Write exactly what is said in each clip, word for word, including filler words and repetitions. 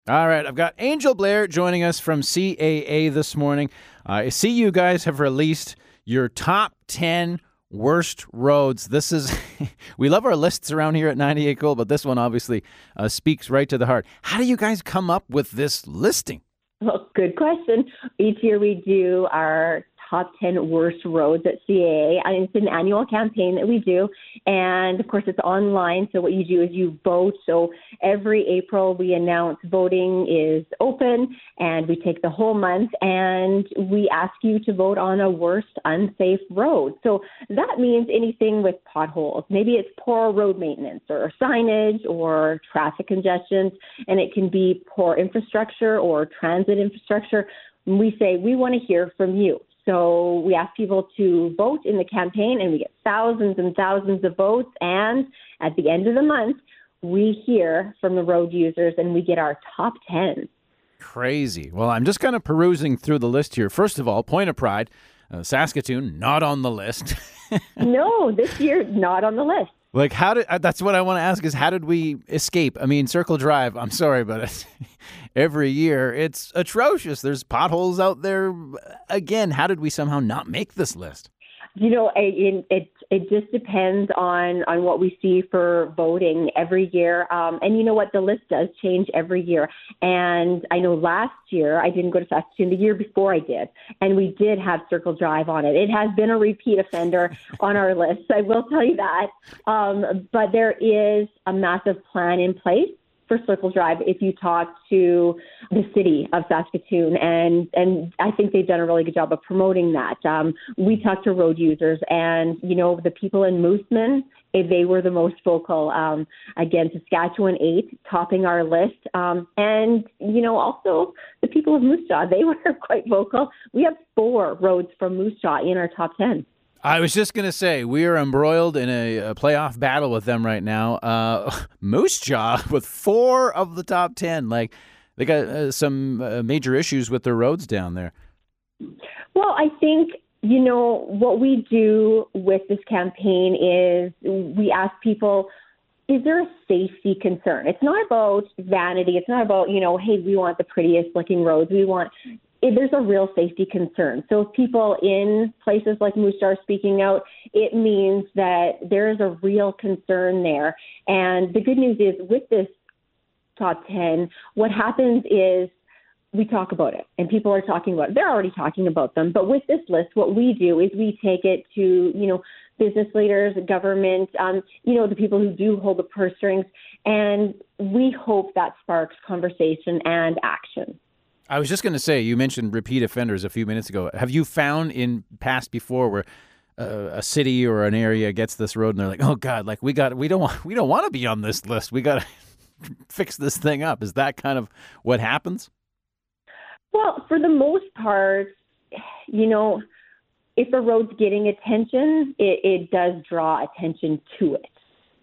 All right, I've got Angel Blair joining us from C A A this morning. Uh, I see you guys have released your top ten worst roads. This is, we love our lists around here at ninety-eight Gold, but this one obviously uh, speaks right to the heart. How do you guys come up with this listing? Well, good question. Each year we do our top ten worst roads at C A A. And it's an annual campaign that we do. And of course, it's online. So what you do is you vote. So every April we announce voting is open and we take the whole month and we ask you to vote on a worst unsafe road. So that means anything with potholes. Maybe it's poor road maintenance or signage or traffic congestion. And it can be poor infrastructure or transit infrastructure. We say we want to hear from you. So we ask people to vote in the campaign, and we get thousands and thousands of votes. And at the end of the month, we hear from the road users, and we get our top ten. Crazy. Well, I'm just kind of perusing through the list here. First of all, Point of Pride, uh, Saskatoon, not on the list. No, this year, not on the list. Like, how did, uh, that's what I want to ask is how did we escape? I mean, Circle Drive, I'm sorry, but it's, every year it's atrocious. There's potholes out there. Again, how did we somehow not make this list? You know, it, it it just depends on, on what we see for voting every year. Um, and you know what? The list does change every year. And I know last year, I didn't go to Saskatoon. The year before I did. And we did have Circle Drive on it. It has been a repeat offender on our list. I will tell you that. Um, but there is a massive plan in place for Circle Drive if you talk to the city of Saskatoon. And, and I think they've done a really good job of promoting that. Um, we talked to road users and, you know, the people in Moosomin, they were the most vocal. Um, again, Saskatchewan eight topping our list. Um, and, you know, also the people of Moose Jaw, they were quite vocal. We have four roads from Moose Jaw in our top ten. I was just going to say, we are embroiled in a, a playoff battle with them right now. Uh, Moose Jaw with four of the top ten. Like, they got uh, some uh, major issues with their roads down there. Well, I think, you know, what we do with this campaign is we ask people, is there a safety concern? It's not about vanity. It's not about, you know, hey, we want the prettiest looking roads. We want... There's a real safety concern. So if people in places like Moose Jaw are speaking out, it means that there is a real concern there. And the good news is with this top ten, what happens is we talk about it and people are talking about it. They're already talking about them. But with this list, what we do is we take it to, you know, business leaders, government, um, you know, the people who do hold the purse strings. And we hope that sparks conversation and action. I was just going to say, you mentioned repeat offenders a few minutes ago. Have you found in past before where uh, a city or an area gets this road and they're like, "Oh God, like we got, we don't want, we don't want to be on this list. We got to fix this thing up." Is that kind of what happens? Well, for the most part, you know, if a road's getting attention, it, it does draw attention to it.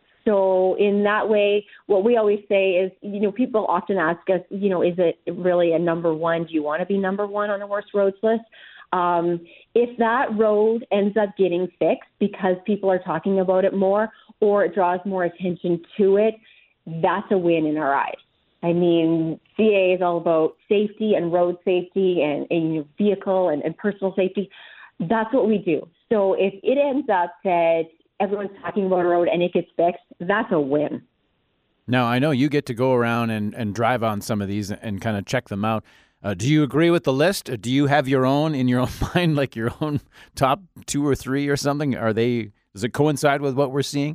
So in that way, what we always say is, you know, people often ask us, you know, is it really a number one? Do you want to be number one on the worst roads list? Um, if that road ends up getting fixed because people are talking about it more or it draws more attention to it, that's a win in our eyes. I mean, C A A is all about safety and road safety and, and you know, vehicle and, and personal safety. That's what we do. So if it ends up that everyone's talking about a road and it gets fixed, that's a win. Now, I know you get to go around and, and drive on some of these and kind of check them out. Uh, do you agree with the list? Do you have your own in your own mind, like your own top two or three or something? Are they, does it coincide with what we're seeing?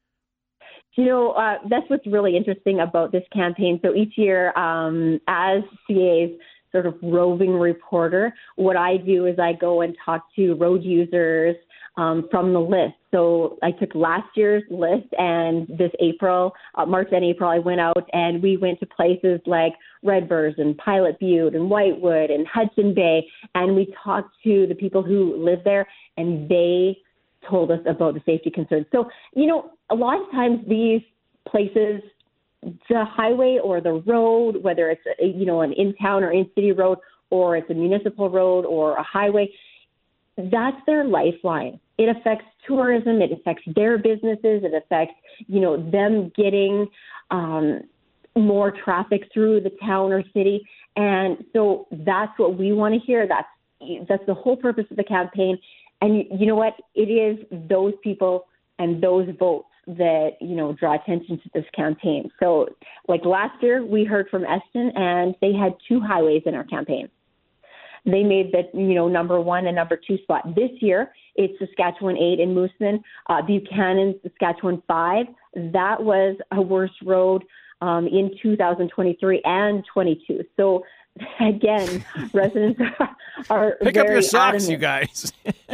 You know, uh, that's what's really interesting about this campaign. So each year, um, as C A A's sort of roving reporter, what I do is I go and talk to road users um, from the list. So I took last year's list and this April, uh, March and April, I went out and we went to places like Redburs and Pilot Butte and Whitewood and Hudson Bay. And we talked to the people who live there and they told us about the safety concerns. So, you know, a lot of times these places, the highway or the road, whether it's, a, you know, an in-town or in-city road, or it's a municipal road or a highway, that's their lifeline. It affects tourism. It affects their businesses. It affects, you know, them getting um, more traffic through the town or city. And so that's what we want to hear. That's that's the whole purpose of the campaign. And you, you know what? It is those people and those votes that, you know, draw attention to this campaign. So like last year, we heard from Eston, and they had two highways in our campaign. They made the, you know, number one and number two spot. This year, it's Saskatchewan eight in Moosomin, uh, Buchanan, Saskatchewan five. That was a worst road um, in two thousand twenty-three and twenty-two. So again, residents are, are Pick very up your socks, adamant. you guys.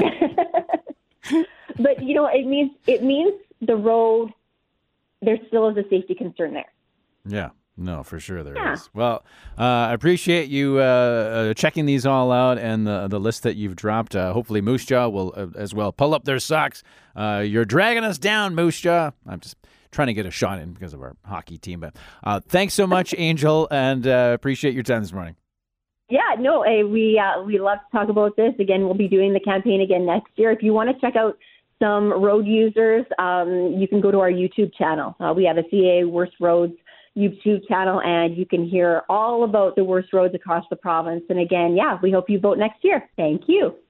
But, you know, it means it means the road, there still is a safety concern there. Yeah. No, for sure there is. Yeah. Well, uh, I appreciate you uh, uh, checking these all out and the the list that you've dropped. Uh, hopefully Moose Jaw will uh, as well pull up their socks. Uh, you're dragging us down, Moose Jaw. I'm just trying to get a shot in because of our hockey team. But uh, thanks so much, Angel, and uh, appreciate your time this morning. Yeah, no, eh, we uh, we love to talk about this. Again, we'll be doing the campaign again next year. If you want to check out some road users, um, you can go to our YouTube channel. Uh, we have a C A A Worst Roads YouTube channel, and you can hear all about the worst roads across the province. And again, yeah, we hope you vote next year. Thank you.